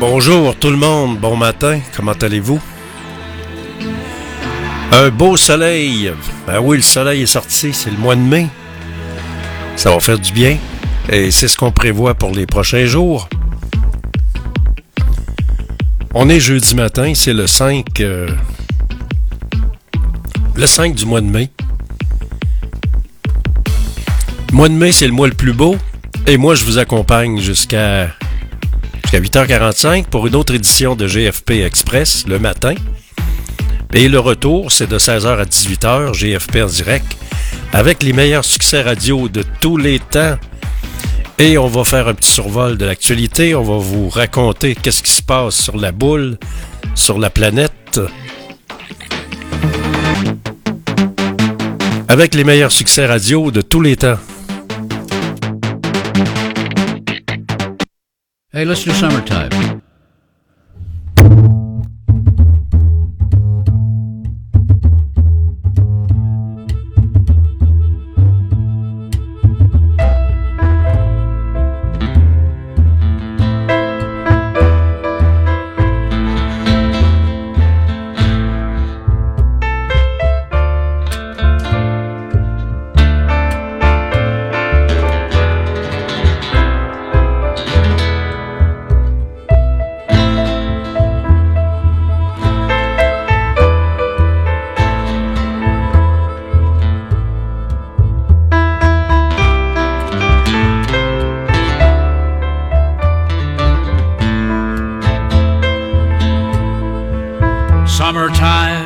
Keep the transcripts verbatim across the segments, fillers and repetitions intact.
Bonjour tout le monde, bon matin, comment allez-vous? Un beau soleil, ben oui, le soleil est sorti, c'est le mois de mai. Ça va faire du bien et c'est ce qu'on prévoit pour les prochains jours. On est jeudi matin, c'est le cinq, euh, le cinq du mois de mai. Le mois de mai, c'est le mois le plus beau et moi, je vous accompagne jusqu'à... à huit heures quarante-cinq pour une autre édition de G F P Express le matin. Et le retour, c'est de seize heures à dix-huit heures, G F P en direct, avec les meilleurs succès radio de tous les temps. Et on va faire un petit survol de l'actualité. On va vous raconter qu'est-ce qui se passe sur la boule, sur la planète. Avec les meilleurs succès radio de tous les temps. Hey, let's do Summertime. Summertime,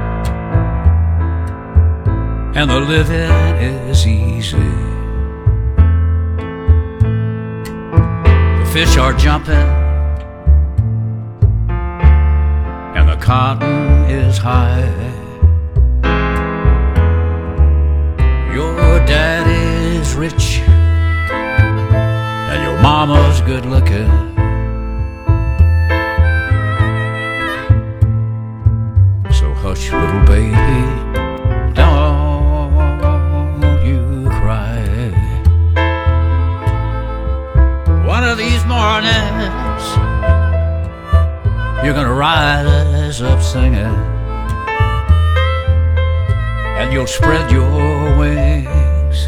and the living is easy. The fish are jumping, and the cotton is high. Your daddy's rich, and your mama's good looking. Hush, little baby, don't you cry. One of these mornings, you're gonna rise up singing, and you'll spread your wings,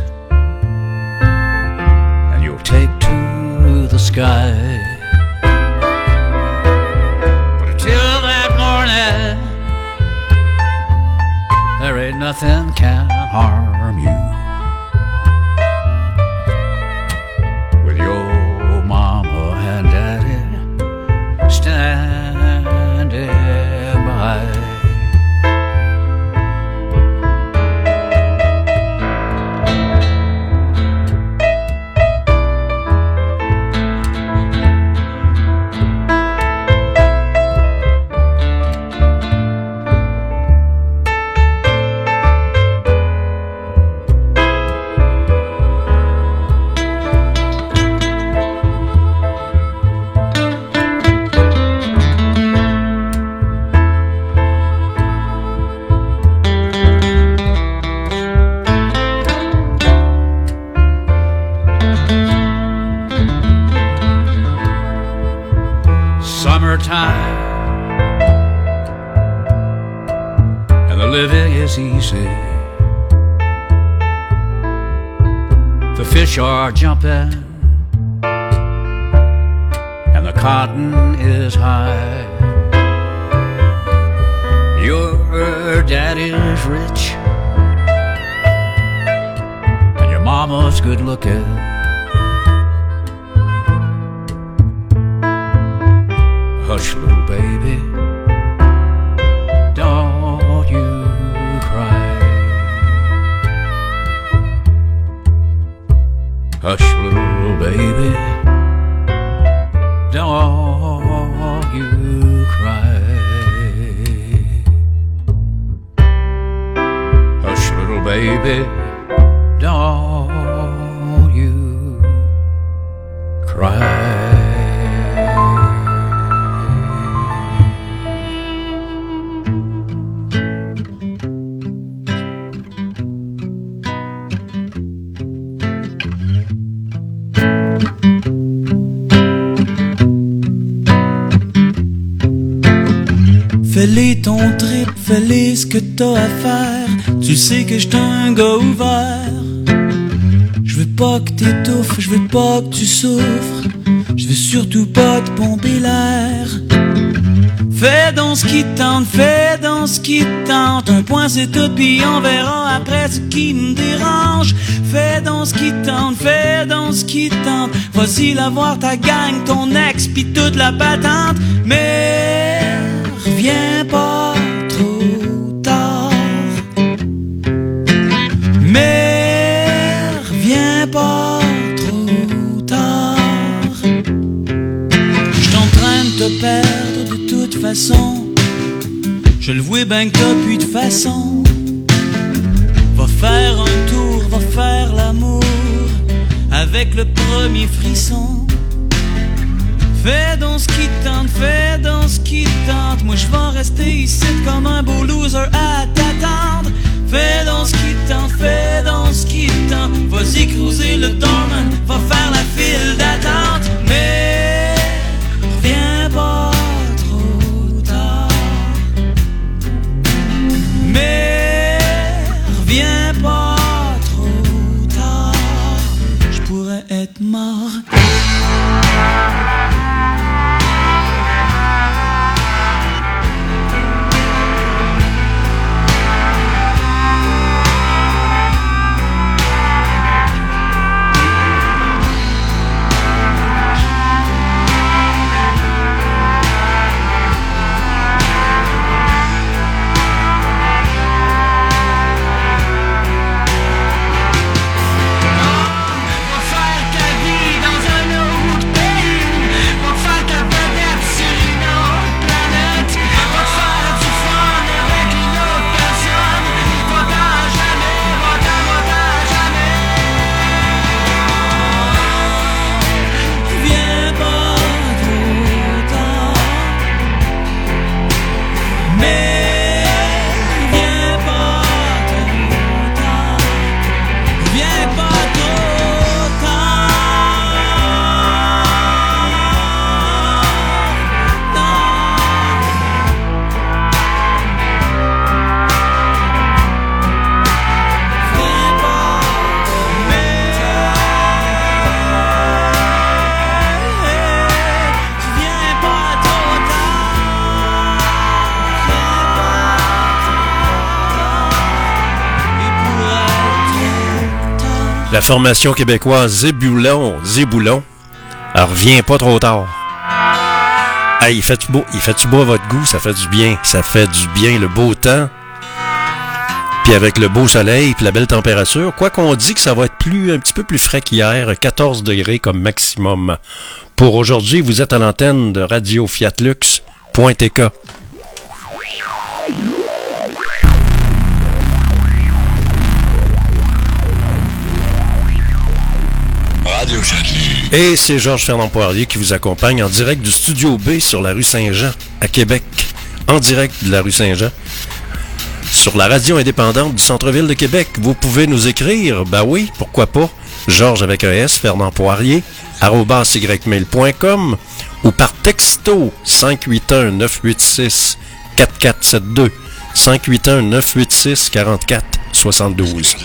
and you'll take to the sky. But until that morning, there ain't nothing can harm you. With your mama and daddy standing by. Summertime, and the living is easy. The fish are jumping, and the cotton is high. Your daddy's rich, and your mama's good looking. Hush, little baby, don't you cry. Hush, little baby, don't you cry. Hush, little baby, don't you cry. Fais-les ton trip, fais-les ce que t'as à faire. Tu sais que j'suis un gars ouvert. Je veux pas que t'étouffes, je veux pas que tu souffres. Je veux surtout pas te pomper l'air. Fais donc ce qui te tente, fais donc ce qui te tente. Un point c'est tout pis on verra après ce qui me dérange. Fais donc ce qui te tente, fais donc ce qui te tente. Vas-y la voir ta gang, ton ex pis toute la patente. Mais reviens pas trop tard. Mais reviens pas trop tard. J'suis en train de te perdre de toute façon. Je le vois ben que t'as plus de façon. Va faire un tour, va faire l'amour avec le premier frisson. Fais donc ce qui te tente, fais donc ce qui te tente. Moi je vais rester ici comme un beau loser à t'attendre. Fais donc ce qui te tente, fais donc ce qui te tente. Vas-y cruiser le dormant, va faire la file d'attente. Mais reviens pas trop tard. Mais reviens pas trop tard. Je pourrais être mort. La formation québécoise Zébulon, Zéboulon, elle revient pas trop tard. Hey, il fait-tu beau, il fait-tu beau à votre goût? Ça fait du bien, ça fait du bien, le beau temps. Puis avec le beau soleil puis la belle température, quoi qu'on dit que ça va être plus un petit peu plus frais qu'hier, quatorze degrés comme maximum. Pour aujourd'hui, vous êtes à l'antenne de Radio Fiat Lux point T K. Et c'est Georges Fernand Poirier qui vous accompagne en direct du Studio B sur la rue Saint-Jean, à Québec. En direct de la rue Saint-Jean. Sur la radio indépendante du centre-ville de Québec. Vous pouvez nous écrire, ben oui, pourquoi pas, Georges avec un S, Fernand Poirier, arobase y mail point com ou par texto cinq huit un neuf huit six quatre quatre sept deux cinq huit un neuf huit six quarante-quatre soixante-douze.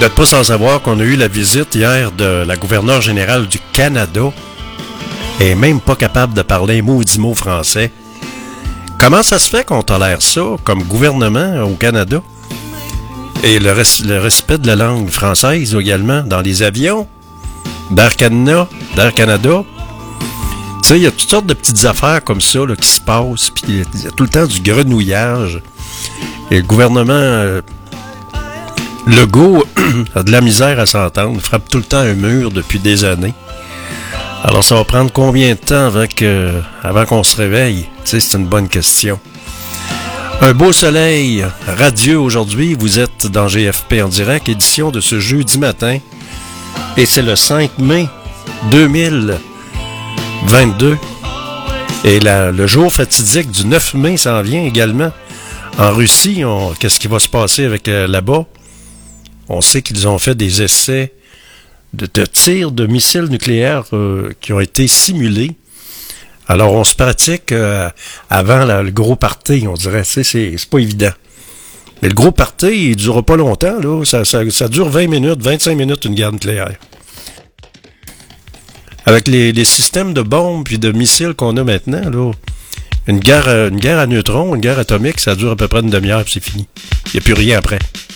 n'êtes pas sans savoir qu'on a eu la visite hier de la gouverneure générale du Canada. Elle est même pas capable de parler un maudit mot français. Comment ça se fait qu'on tolère ça comme gouvernement au Canada? Et le, res- le respect de la langue française également dans les avions d'Air Canada, d'Air Canada. Tu sais, il y a toutes sortes de petites affaires comme ça là, qui se passent, puis il y a tout le temps du grenouillage. Et le gouvernement euh, Legault a de la misère à s'entendre, il frappe tout le temps un mur depuis des années. Alors ça va prendre combien de temps avant, que, avant qu'on se réveille? Tu sais, c'est une bonne question. Un beau soleil radieux aujourd'hui, vous êtes dans G F P en direct, édition de ce jeudi matin. Et c'est le cinq mai deux mille vingt-deux. Et la, le jour fatidique du neuf mai s'en vient également. En Russie, on, qu'est-ce qui va se passer avec euh, là-bas? On sait qu'ils ont fait des essais de, de tirs de missiles nucléaires euh, qui ont été simulés. Alors, on se pratique euh, avant là, le gros party, on dirait. C'est, c'est, c'est pas évident. Mais le gros party, il durera pas longtemps. Là. Ça, ça, ça dure vingt minutes, vingt-cinq minutes, une guerre nucléaire. Avec les, les systèmes de bombes puis de missiles qu'on a maintenant, là, une guerre, une guerre à neutrons, une guerre atomique, ça dure à peu près une demi-heure puis c'est fini. Il n'y a plus rien après.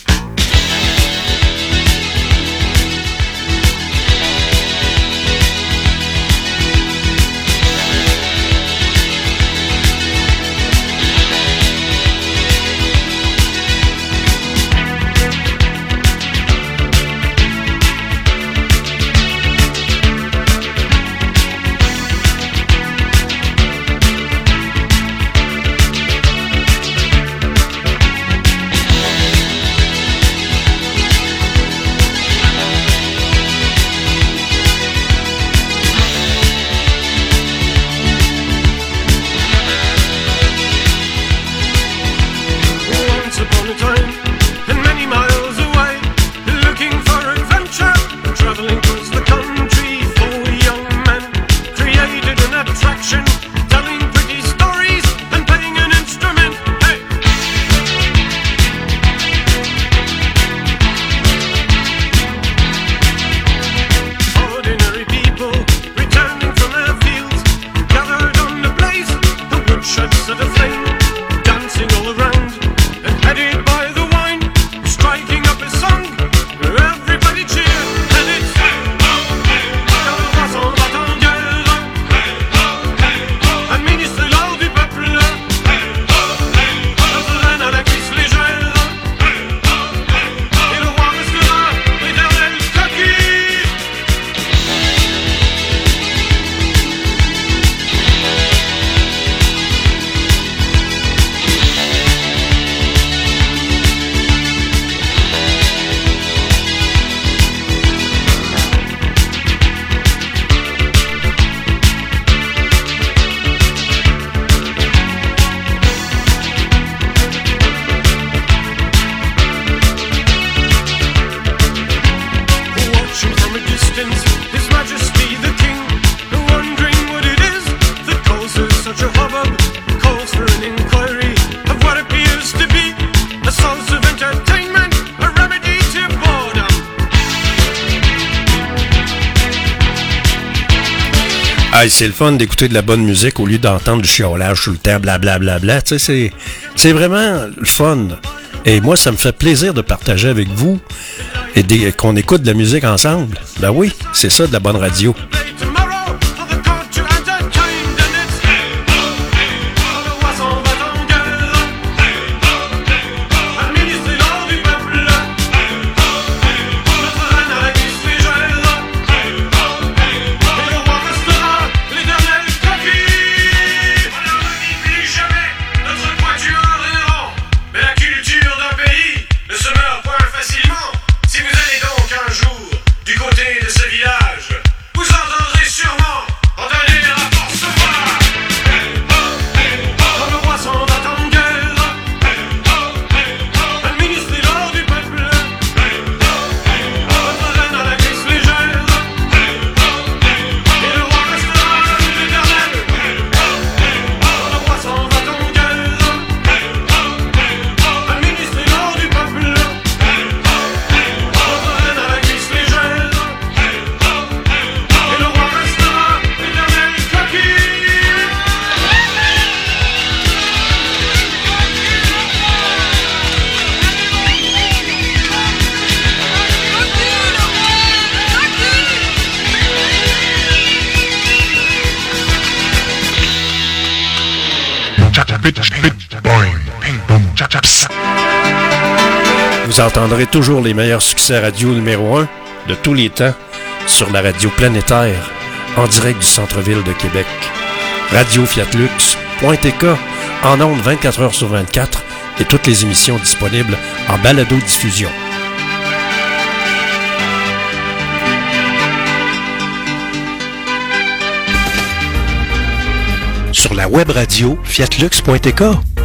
Hey, c'est le fun d'écouter de la bonne musique au lieu d'entendre du chiolage sur le terre, blablabla. Bla, bla. Tu sais, c'est, c'est vraiment le fun. Et moi, ça me fait plaisir de partager avec vous et des, qu'on écoute de la musique ensemble. Ben oui, c'est ça de la bonne radio. Si vous allez donc un jour du côté de ce village, vous entendrez Vous entendrez toujours les meilleurs succès radio numéro un de tous les temps sur la radio planétaire en direct du centre-ville de Québec. radio fiat lux point t k en ondes vingt-quatre heures sur vingt-quatre et toutes les émissions disponibles en balado-diffusion. Sur la web radio fiat lux point t k.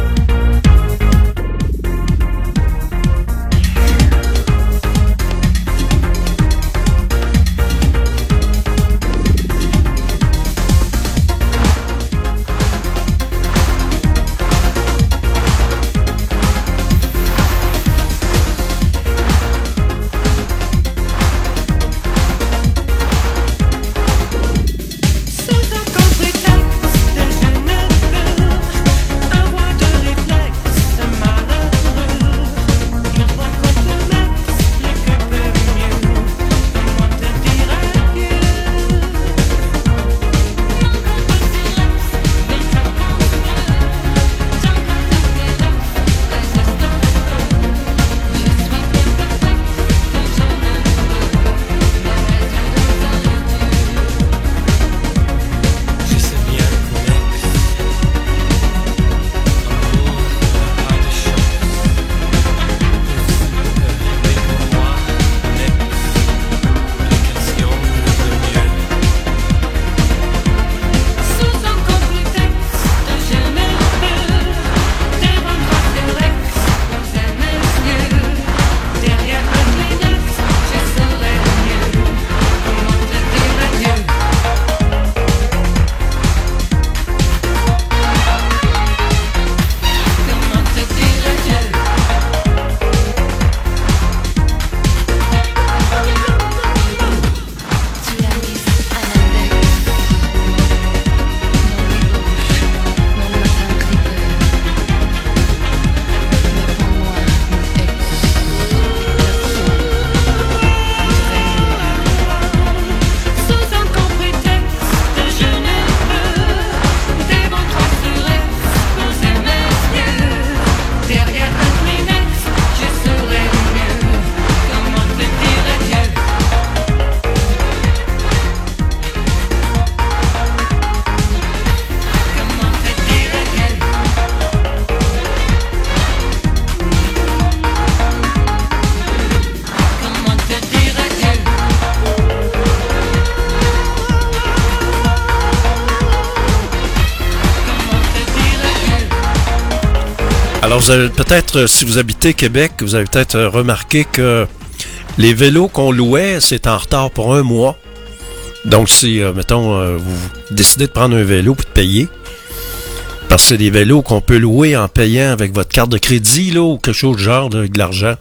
Alors, vous avez peut-être, si vous habitez Québec, vous avez peut-être remarqué que les vélos qu'on louait, c'est en retard pour un mois. Donc, si, euh, mettons, euh, vous décidez de prendre un vélo puis de payer, parce que c'est des vélos qu'on peut louer en payant avec votre carte de crédit, là, ou quelque chose de genre, là, avec de l'argent.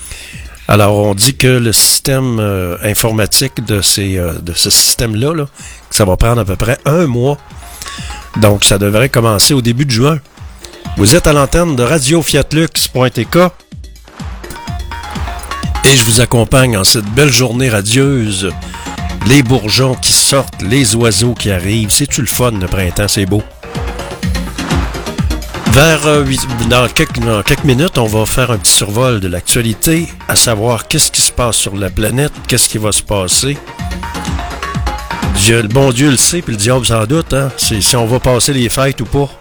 Alors, on dit que le système euh, informatique de ces euh, de ce système-là, là, que ça va prendre à peu près un mois. Donc, ça devrait commencer au début de juin. Vous êtes à l'antenne de radio fiat lux point t k et je vous accompagne en cette belle journée radieuse. Les bourgeons qui sortent, les oiseaux qui arrivent. C'est-tu le fun, le printemps? C'est beau. Vers euh, dans, quelques, dans quelques minutes, on va faire un petit survol de l'actualité, à savoir qu'est-ce qui se passe sur la planète, qu'est-ce qui va se passer. Dieu, le bon Dieu le sait, puis le diable sans doute, hein, c'est, si on va passer les fêtes ou pas.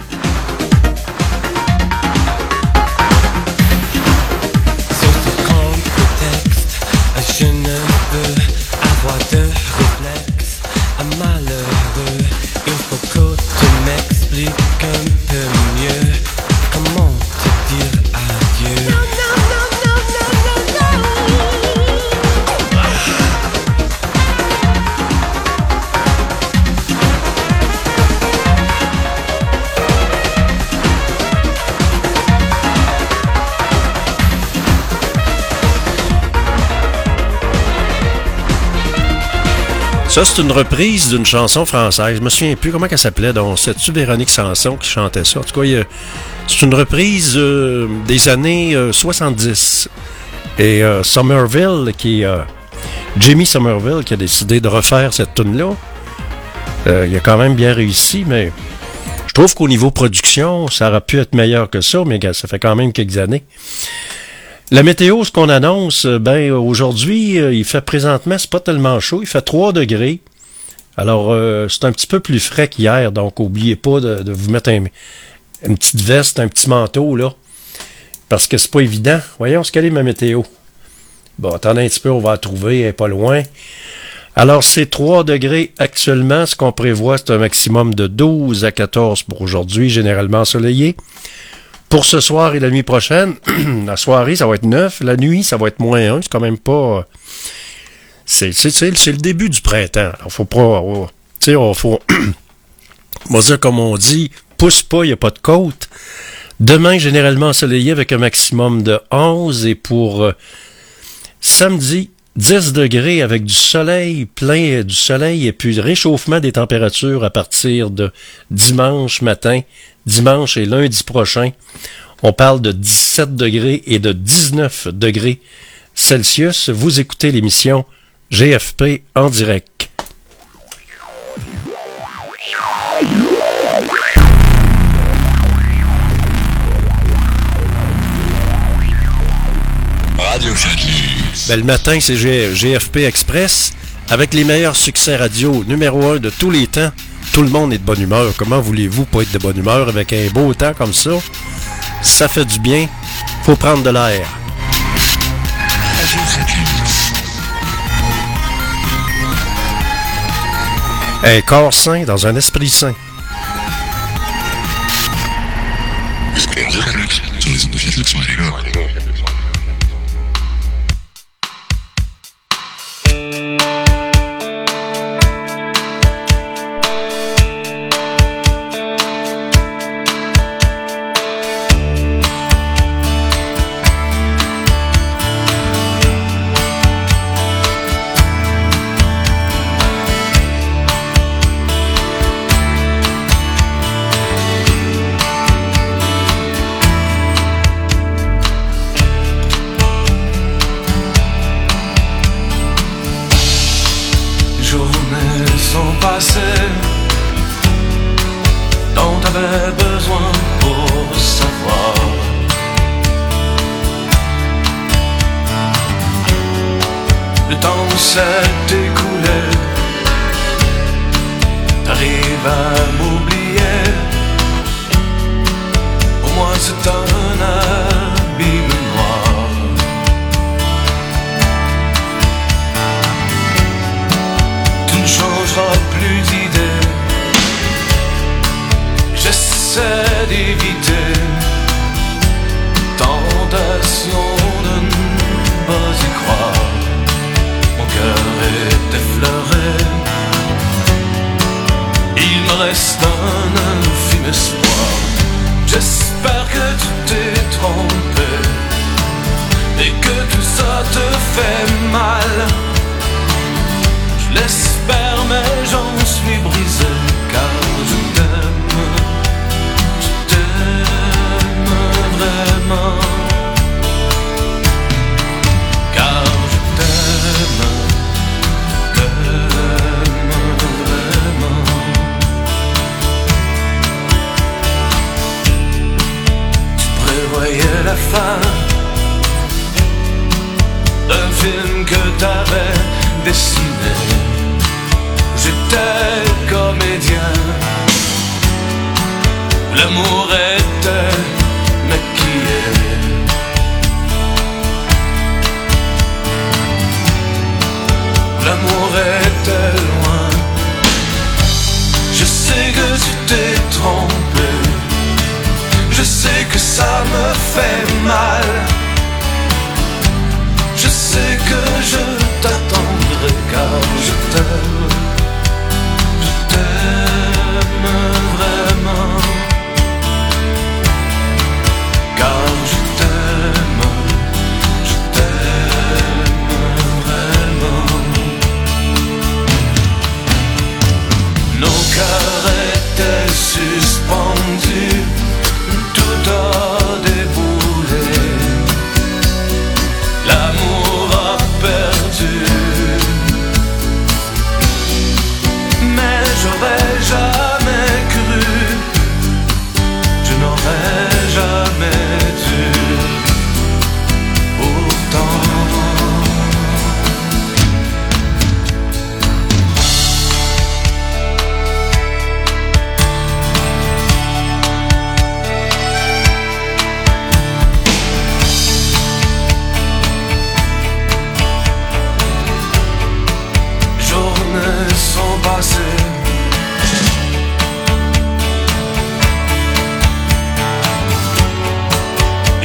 Ça, c'est une reprise d'une chanson française. Je me souviens plus comment elle s'appelait. Donc, c'est-tu Véronique Sanson qui chantait ça? En tout cas, il, c'est une reprise euh, des années euh, soixante-dix. Et euh, Somerville, qui euh, Jimmy Somerville, qui a décidé de refaire cette tune-là. Euh, il a quand même bien réussi, mais Je trouve qu'au niveau production, ça aurait pu être meilleur que ça, mais ça fait quand même quelques années. La météo, ce qu'on annonce, ben aujourd'hui, il fait présentement, c'est pas tellement chaud, il fait trois degrés. Alors, euh, c'est un petit peu plus frais qu'hier, donc oubliez pas de, de vous mettre un, une petite veste, un petit manteau, là, parce que c'est pas évident. Voyons ce qu'elle est ma météo. Bon, attendez un petit peu, on va la trouver, elle est pas loin. Alors, c'est trois degrés actuellement. Ce qu'on prévoit, c'est un maximum de douze à quatorze pour aujourd'hui, généralement ensoleillé. Pour ce soir et la nuit prochaine, la soirée, ça va être neuf. La nuit, ça va être moins un. C'est quand même pas... C'est, c'est, c'est, c'est le début du printemps. Alors, faut pas... Oh, tu sais, on faut... on va dire, comme on dit, pousse pas, il n'y a pas de côte. Demain, généralement ensoleillé avec un maximum de onze. Et pour euh, samedi, dix degrés avec du soleil, plein du soleil et puis réchauffement des températures à partir de dimanche matin, dimanche et lundi prochain. On parle de dix-sept degrés et de dix-neuf degrés Celsius. Vous écoutez l'émission G F P en direct. Radio Ben, le matin, c'est G- GFP Express avec les meilleurs succès radio numéro un de tous les temps. Tout le monde est de bonne humeur. Comment voulez-vous pas être de bonne humeur avec un beau temps comme ça? Ça fait du bien. Faut prendre de l'air. Un corps sain dans un esprit sain.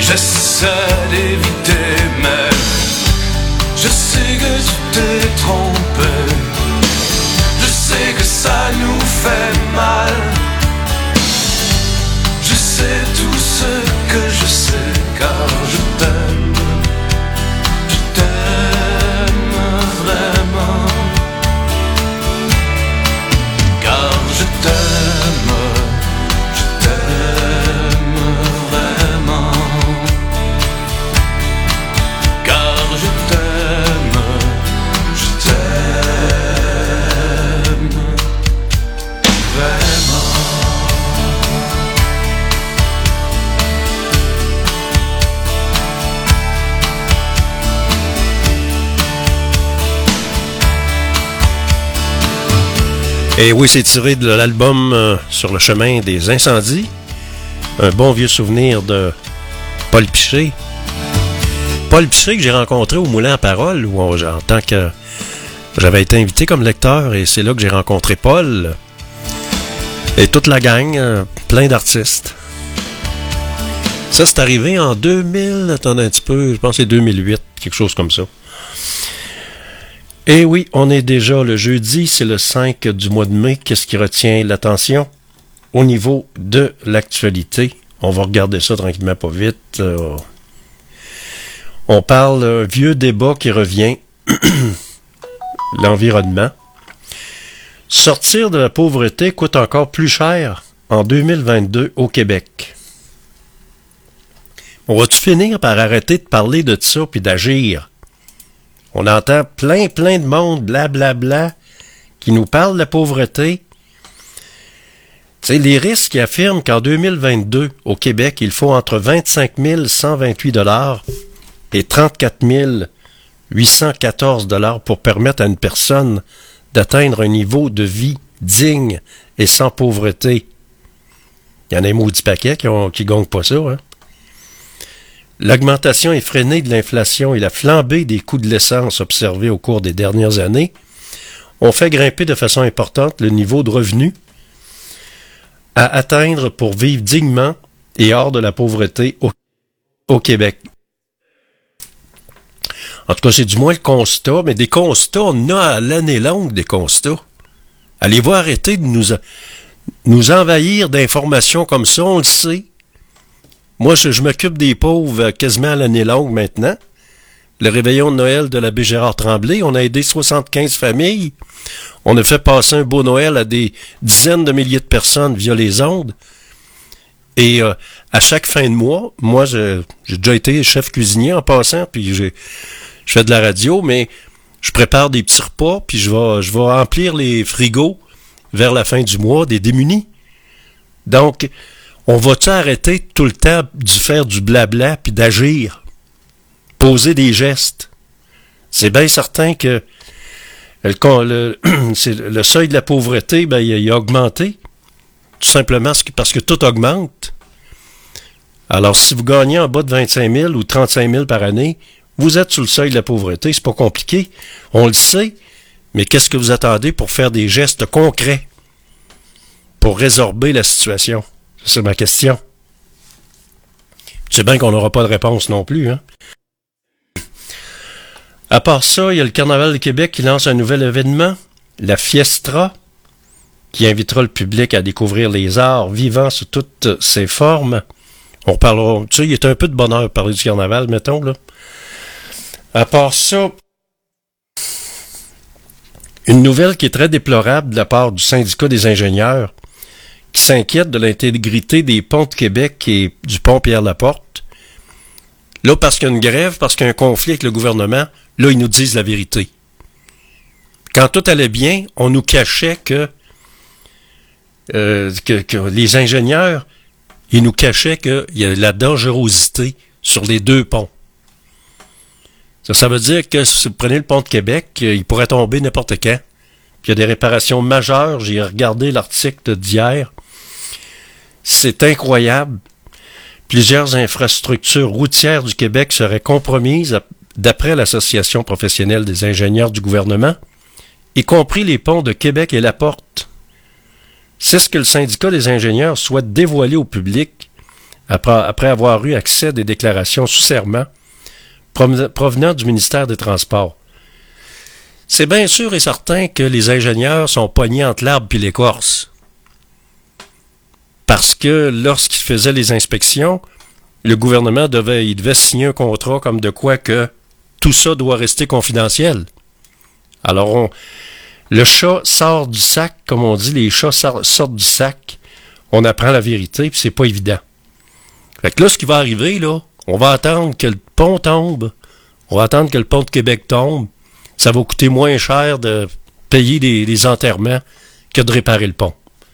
J'essaie d'éviter, mais je sais que tu t'es trompé. Je sais que ça nous fait mal. Je sais tout ce que je sais, car je t'aime. Je t'aime vraiment. Car je t'aime. Je t'aime vraiment. Car je t'aime. Je t'aime vraiment. Et oui, c'est tiré de l'album euh, Sur le chemin des incendies. Un bon vieux souvenir de Paul Piché. Paul Piché que j'ai rencontré au Moulin à Parole, où on, en tant que j'avais été invité comme lecteur, et c'est là que j'ai rencontré Paul. Et toute la gang, euh, plein d'artistes. Ça, c'est arrivé en deux mille, attendez un petit peu, je pense que c'est deux mille huit, quelque chose comme ça. Et oui, on est déjà le jeudi, c'est le cinq du mois de mai. Qu'est-ce qui retient l'attention au niveau de l'actualité? On va regarder ça tranquillement, pas vite. Euh, on parle d'un vieux débat qui revient. L'environnement. Sortir de la pauvreté coûte encore plus cher en deux mille vingt-deux au Québec. On va-tu finir par arrêter de parler de ça puis d'agir? On entend plein, plein de monde, blablabla, bla, bla, qui nous parle de la pauvreté. Tu sais, les risques qui affirment qu'en deux mille vingt-deux, au Québec, il faut entre vingt-cinq mille cent vingt-huit dollars et trente-quatre mille huit cent quatorze dollars pour permettre à une personne d'atteindre un niveau de vie digne et sans pauvreté. Il y en a un maudit paquet qui ne gagnent pas ça, hein? L'augmentation effrénée de l'inflation et la flambée des coûts de l'essence observés au cours des dernières années ont fait grimper de façon importante le niveau de revenus à atteindre pour vivre dignement et hors de la pauvreté au, au Québec. En tout cas, c'est du moins le constat, mais des constats, on a à l'année longue des constats. Allez-vous arrêter de nous, nous envahir d'informations comme ça, on le sait. Moi, je, je m'occupe des pauvres quasiment à l'année longue maintenant. Le réveillon de Noël de l'abbé Gérard Tremblay, on a aidé soixante-quinze familles. On a fait passer un beau Noël à des dizaines de milliers de personnes via les ondes. Et euh, à chaque fin de mois, moi, je, j'ai déjà été chef cuisinier en passant, puis j'ai, je fais de la radio, mais je prépare des petits repas, puis je vais, je vais remplir les frigos vers la fin du mois des démunis. Donc, on va-tu arrêter tout le temps de faire du blabla puis d'agir? Poser des gestes. C'est bien certain que le, le, c'est le seuil de la pauvreté, ben, il, il a augmenté. Tout simplement parce que tout augmente. Alors, si vous gagnez en bas de vingt-cinq mille ou trente-cinq mille par année, vous êtes sur le seuil de la pauvreté. C'est pas compliqué. On le sait. Mais qu'est-ce que vous attendez pour faire des gestes concrets? Pour résorber la situation? C'est ma question. Tu sais bien qu'on n'aura pas de réponse non plus, hein? À part ça, il y a le Carnaval de Québec qui lance un nouvel événement, la Fiestra, qui invitera le public à découvrir les arts vivants sous toutes ses formes. On parlera, tu sais, il est un peu de bonheur de parler du Carnaval, mettons, là. À part ça, une nouvelle qui est très déplorable de la part du syndicat des ingénieurs, qui s'inquiète de l'intégrité des ponts de Québec et du pont Pierre-Laporte. Là, parce qu'il y a une grève, parce qu'il y a un conflit avec le gouvernement, là, ils nous disent la vérité. Quand tout allait bien, on nous cachait que, euh, que, que les ingénieurs, ils nous cachaient qu'il y a la dangerosité sur les deux ponts. Ça, ça veut dire que si vous prenez le pont de Québec, il pourrait tomber n'importe quand. Puis il y a des réparations majeures. J'ai regardé l'article d'hier. C'est incroyable. Plusieurs infrastructures routières du Québec seraient compromises d'après l'Association professionnelle des ingénieurs du gouvernement, y compris les ponts de Québec et Laporte. C'est ce que le syndicat des ingénieurs souhaite dévoiler au public après, après avoir eu accès à des déclarations sous serment provenant du ministère des Transports. C'est bien sûr et certain que les ingénieurs sont pognés entre l'arbre et l'écorce. Parce que lorsqu'ils faisaient les inspections, le gouvernement devait, il devait signer un contrat comme de quoi que tout ça doit rester confidentiel. Alors, on, le chat sort du sac, comme on dit, les chats sortent du sac, on apprend la vérité, puis c'est pas évident. Fait que là, ce qui va arriver, là, on va attendre que le pont tombe, on va attendre que le pont de Québec tombe, ça va coûter moins cher de payer des, des enterrements que de réparer le pont.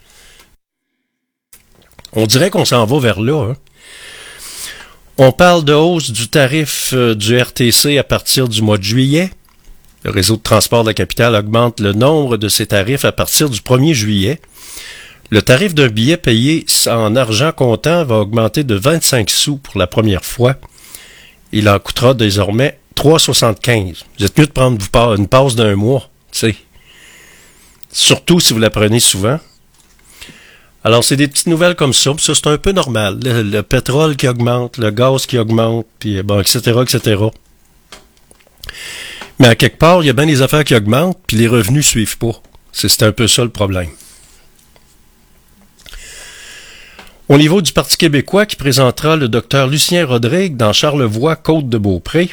On dirait qu'on s'en va vers là, hein. On parle de hausse du tarif euh, du R T C à partir du mois de juillet. Le réseau de transport de la capitale augmente le nombre de ses tarifs à partir du premier juillet. Le tarif d'un billet payé en argent comptant va augmenter de vingt-cinq sous pour la première fois. Il en coûtera désormais trois virgule soixante-quinze. Vous êtes mieux de prendre une pause d'un mois, tu sais. Surtout si vous la prenez souvent. Alors, c'est des petites nouvelles comme ça, puis ça, c'est un peu normal. Le, le pétrole qui augmente, le gaz qui augmente, puis bon, et cetera, et cetera. Mais à quelque part, il y a bien des affaires qui augmentent, puis les revenus suivent pas. C'est, c'est un peu ça le problème. Au niveau du Parti québécois qui présentera le docteur Lucien Rodrigue dans Charlevoix, Côte-de-Beaupré.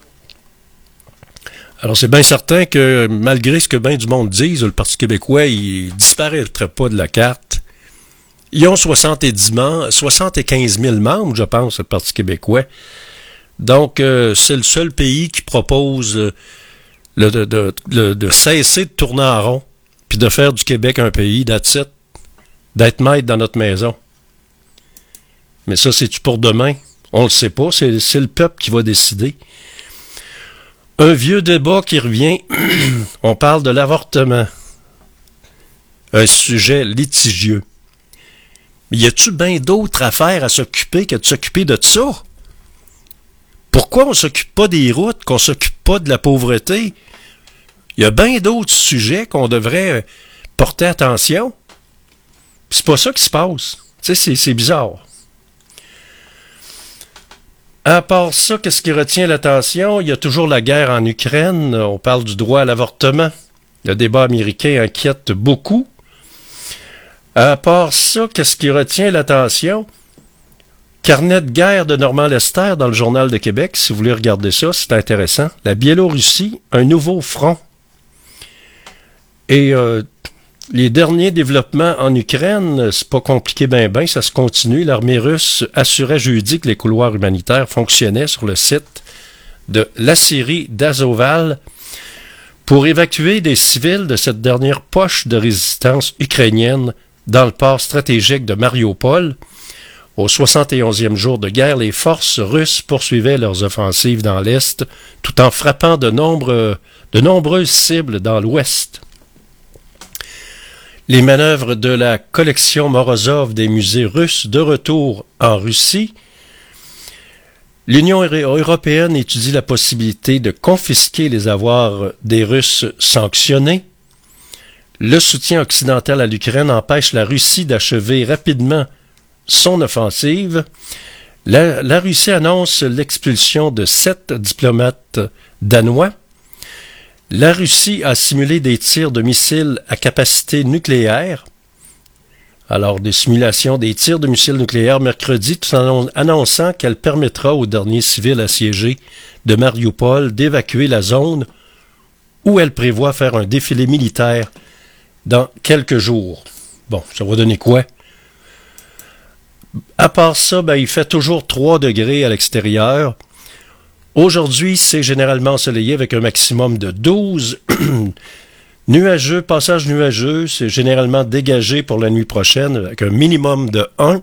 Alors, c'est bien certain que, malgré ce que bien du monde dise, le Parti québécois, il disparaîtrait pas de la carte. Ils ont soixante-dix mem- soixante-quinze mille membres, je pense, le Parti québécois. Donc, euh, c'est le seul pays qui propose euh, le, de, de, de, de cesser de tourner en rond, puis de faire du Québec un pays, that's it, d'être maître dans notre maison. Mais ça, c'est-tu pour demain? On le sait pas, c'est, c'est le peuple qui va décider. Un vieux débat qui revient, on parle de l'avortement. Un sujet litigieux. Mais y a-tu bien d'autres affaires à s'occuper que de s'occuper de ça? Pourquoi on s'occupe pas des routes, qu'on s'occupe pas de la pauvreté? Il y a bien d'autres sujets qu'on devrait porter attention. Puis c'est pas ça qui se passe. Tu sais, c'est, c'est bizarre. À part ça, qu'est-ce qui retient l'attention? Il y a toujours la guerre en Ukraine. On parle du droit à l'avortement. Le débat américain inquiète beaucoup. À part ça, qu'est-ce qui retient l'attention? Carnet de guerre de Normand Lester dans le Journal de Québec. Si vous voulez regarder ça, c'est intéressant. La Biélorussie, un nouveau front. Et euh, les derniers développements en Ukraine, c'est pas compliqué ben ben, ça se continue. L'armée russe assurait jeudi que les couloirs humanitaires fonctionnaient sur le site de l'Aciérie d'Azoval pour évacuer des civils de cette dernière poche de résistance ukrainienne dans le port stratégique de Mariupol. Au soixante et onzième jour de guerre, les forces russes poursuivaient leurs offensives dans l'Est, tout en frappant de, nombre, de nombreuses cibles dans l'Ouest. Les manœuvres de la collection Morozov des musées russes de retour en Russie. L'Union européenne étudie la possibilité de confisquer les avoirs des Russes sanctionnés. Le soutien occidental à l'Ukraine empêche la Russie d'achever rapidement son offensive. La, la Russie annonce l'expulsion de sept diplomates danois. La Russie a simulé des tirs de missiles à capacité nucléaire. Alors, des simulations des tirs de missiles nucléaires mercredi, tout en annonçant qu'elle permettra aux derniers civils assiégés de Mariupol d'évacuer la zone où elle prévoit faire un défilé militaire dans quelques jours. Bon, ça va donner quoi? À part ça, ben, il fait toujours trois degrés à l'extérieur. Aujourd'hui, c'est généralement ensoleillé avec un maximum de douze. Nuageux, passage nuageux, c'est généralement dégagé pour la nuit prochaine avec un minimum de un.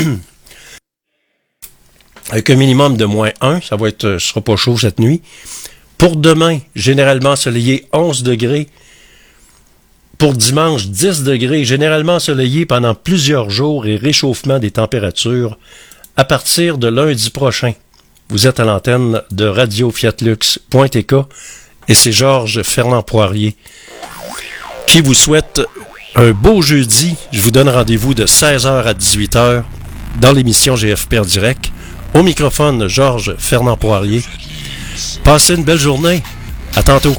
Avec un minimum de moins un, ça va être, ce sera pas chaud cette nuit. Pour demain, généralement ensoleillé onze degrés. Pour dimanche, dix degrés, généralement ensoleillé pendant plusieurs jours et réchauffement des températures à partir de lundi prochain. Vous êtes à l'antenne de radio fiat lux point t k et c'est Georges Fernand Poirier qui vous souhaite un beau jeudi. Je vous donne rendez-vous de seize heures à dix-huit heures dans l'émission G F P en direct. Au microphone, Georges Fernand Poirier. Passez une belle journée. À tantôt.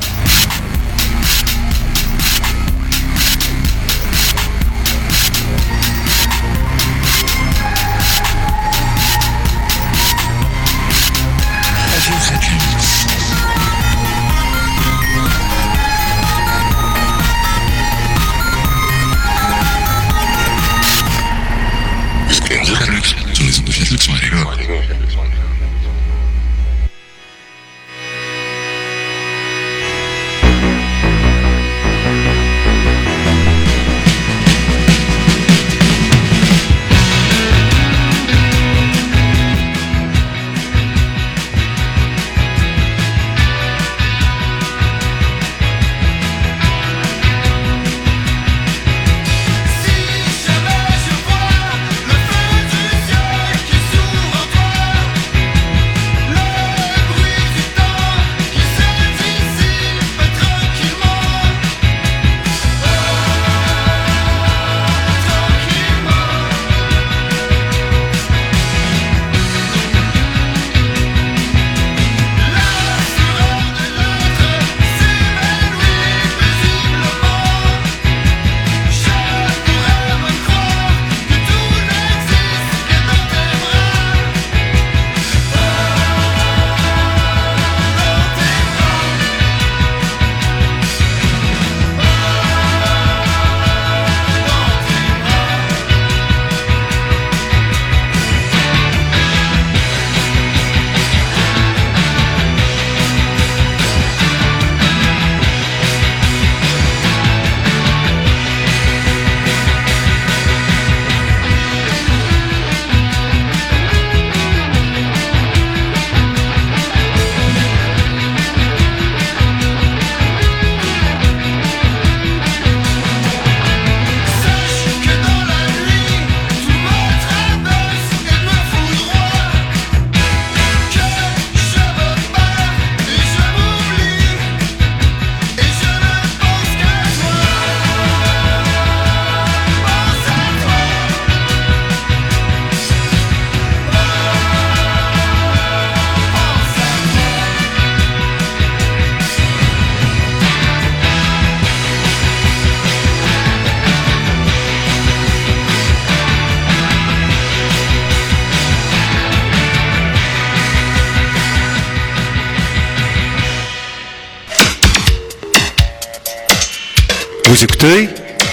Vous écoutez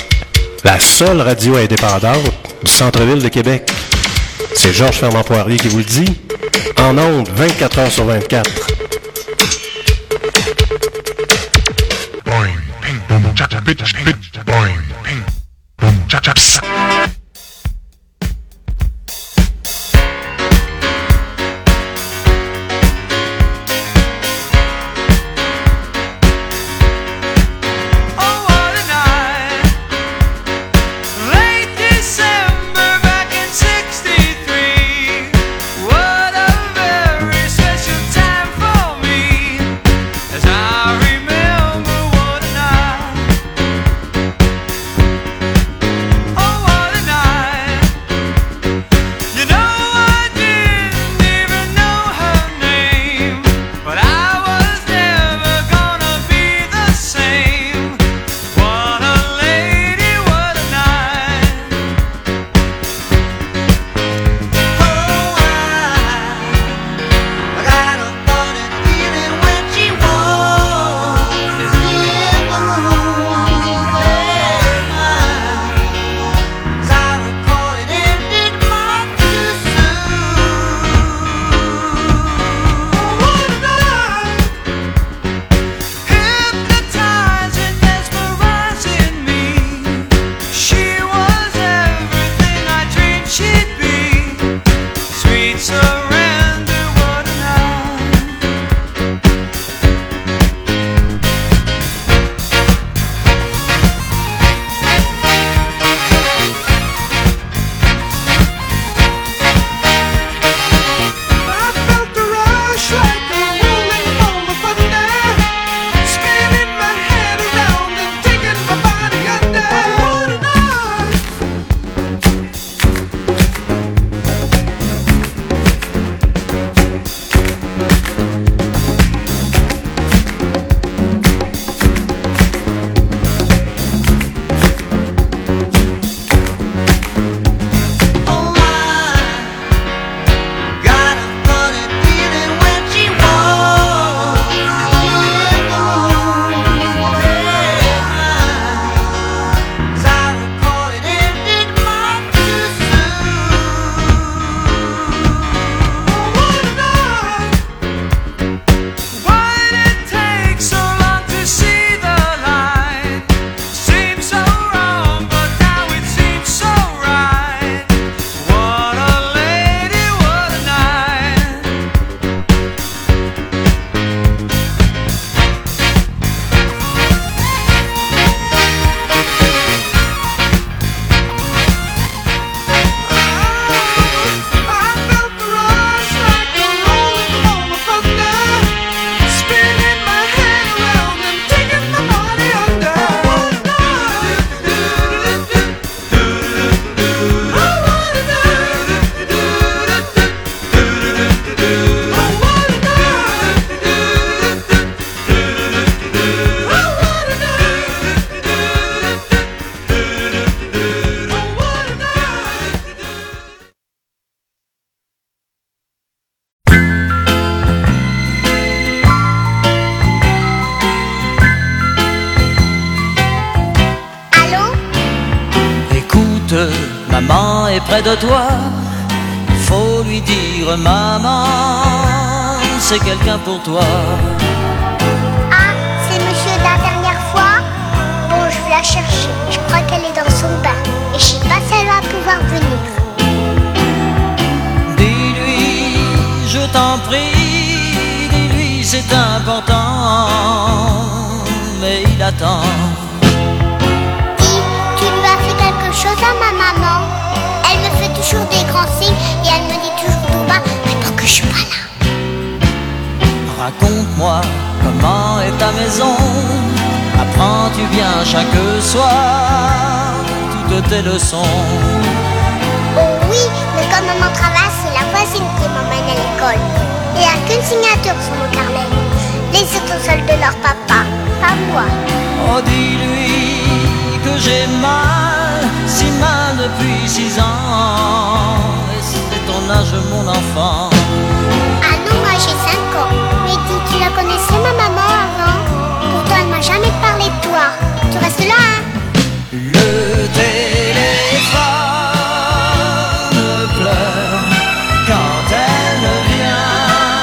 la seule radio indépendante du centre-ville de Québec. C'est Georges Fernand Poirier qui vous le dit, en ondes vingt-quatre heures sur vingt-quatre. Boing, ping, boom, cha-cha, bitch, bitch, boing, ping, boom, cha-cha, pss. As I remember what a night est près de toi, il faut lui dire maman, c'est quelqu'un pour toi. Ah, c'est monsieur de la dernière fois? Bon, je vais la chercher. Je crois qu'elle est dans son bain. Et je sais pas si elle va pouvoir venir. Dis-lui, je t'en prie, dis-lui c'est important, mais il attend. Dis, tu lui as fait quelque chose à ma maman? Elle me fait toujours des grands signes et elle me dit toujours tout bas, mais pour que je suis pas là. Raconte-moi comment est ta maison, apprends-tu bien chaque soir toutes tes leçons? Oh oui, mais comme maman travaille, c'est la voisine qui m'emmène à l'école. Il n'y a qu'une signature sur mon carnet. Les autres sont seuls de leur papa, pas moi. Oh, dis-lui que j'ai mal, si mal depuis six ans, et c'est ton âge mon enfant. Ah non, moi j'ai cinq ans. Mais dis, tu la connaissais ma maman avant? Pourtant elle m'a jamais parlé de toi. Tu restes là, hein? Le téléphone pleure quand elle ne vient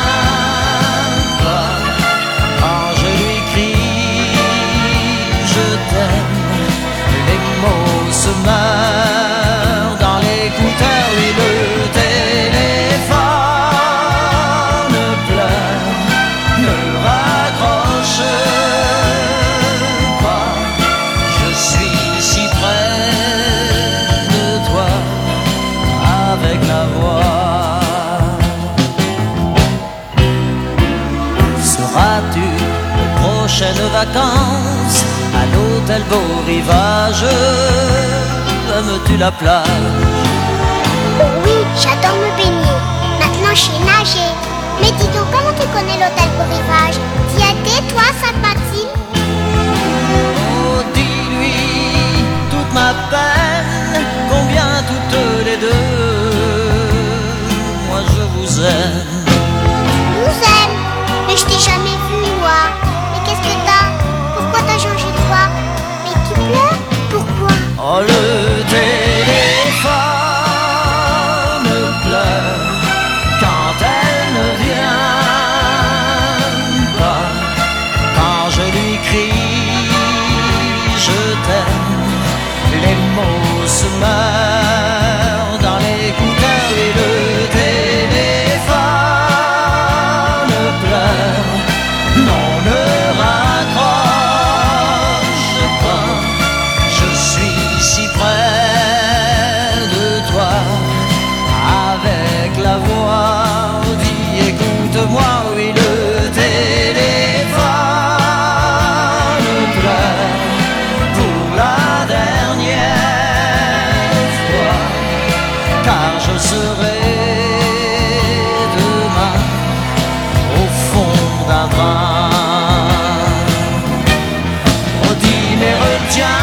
pas. Quand je lui crie je t'aime, les mots se meurent dans l'écouteur. Oui, le téléphone pleure, ne raccroche pas. Je suis si près de toi avec la voix. Seras-tu aux prochaines vacances à l'hôtel Beau Rivage? Aimes-tu la plage? Oh oui, j'adore me baigner. Maintenant je sais nager. Mais dis donc, comment tu connais l'hôtel Beau Rivage? T'y as été, toi, Sainte-Mathilde? Oh, dis-lui toute ma peine, combien toutes les deux, moi je vous aime. Nous aime. Mais je t'ai jamais vu, moi. Mais qu'est-ce que t'as? Pourquoi t'as changé de voix? Mais tu pleures? Pourquoi? Oh, le téléphone pleure quand elle ne vient pas. Quand je lui crie je t'aime, les mots se meurent dans l'écouteur. Et le téléphone pleure, non ne raccroche pas. Je suis si près de toi avec la voix. Dis écoute-moi, oui, le téléphone pleure pour la dernière fois, car je serai demain au fond d'un train. Oh, dis mais retiens